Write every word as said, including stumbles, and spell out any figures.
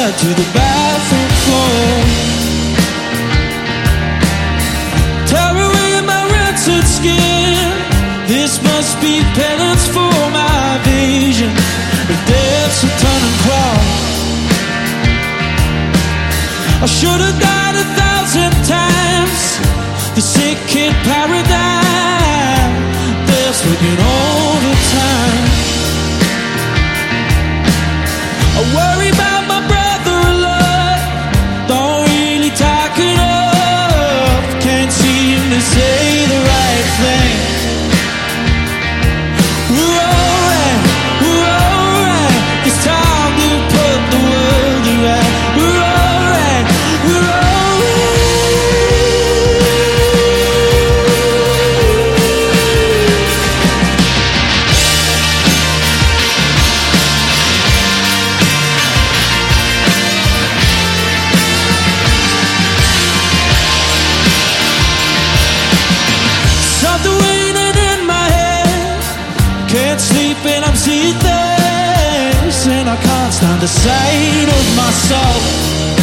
bed to the bathroom floor. Tear away my rancid skin. This must be penance for my vision. If death's a turning cross, I should have died a thousand times. The sick in paradigm, death's looking overtime. I worry about my brother a lot. Don't really talk enough. Can't seem to say the right thing. We're alright, we're alright. It's time to put the world to right. We're alright, we're alright. Something waiting in my head. Can't sleep and I'm seeing things, and I can't stand the sight of myself.